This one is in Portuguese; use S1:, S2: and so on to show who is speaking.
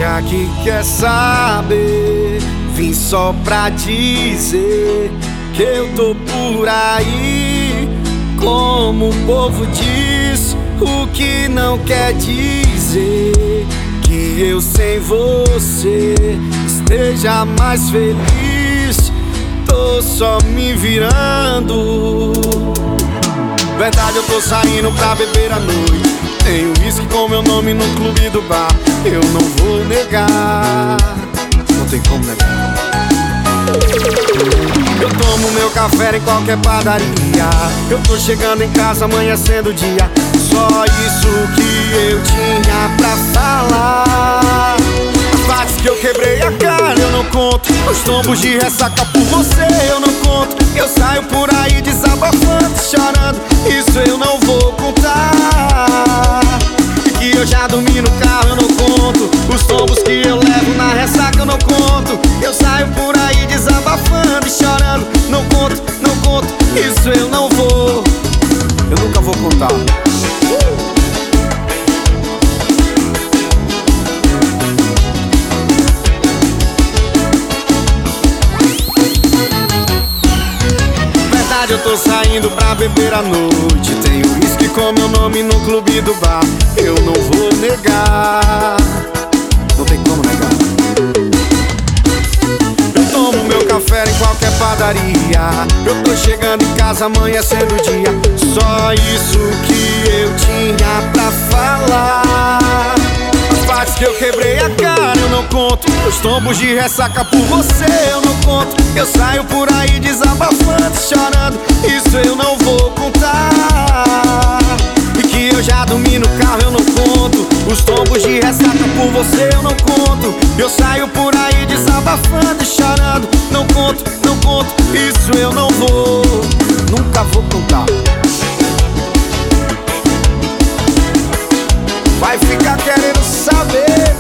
S1: Já que quer saber, vim só pra dizer que eu tô por aí. Como o povo diz, o que não quer dizer que eu sem você esteja mais feliz. Tô só me virando. Verdade, eu tô saindo pra beber à noite. Tenho uísque com meu nome no clube do bar. Eu não vou negar, não tem como negar. Eu tomo meu café em qualquer padaria. Eu tô chegando em casa, amanhecendo o dia. Só isso que eu tinha pra falar. As partes que eu quebrei a cara eu não conto. Os tombos de ressaca por você eu não conto. Eu saio por aí desabafando, chorando. Isso eu não vou contar. E que eu já dormi no carro eu não conto. Os tombos que eu levo na ressaca eu não conto. Eu saio por aí desabafando e chorando. Não conto, não conto. Isso eu não vou. Eu nunca vou contar. Eu tô saindo pra beber à noite. Tenho uísque com meu nome no clube do bar. Eu não vou negar, não tem como negar. Eu tomo meu café em qualquer padaria. Eu tô chegando em casa, amanhecendo o dia. Só isso que eu tinha pra falar. As partes que eu quebrei a cara eu não conto. Os tombos de ressaca por você eu não conto. Eu saio por aí desabafando, chorando. Isso eu não vou contar. E que eu já dormi no carro eu não conto. Os tombos de ressaca por você eu não conto. Eu saio por aí desabafando e chorando. Não conto, não conto. Isso eu não vou, nunca vou contar. Vai ficar querendo saber.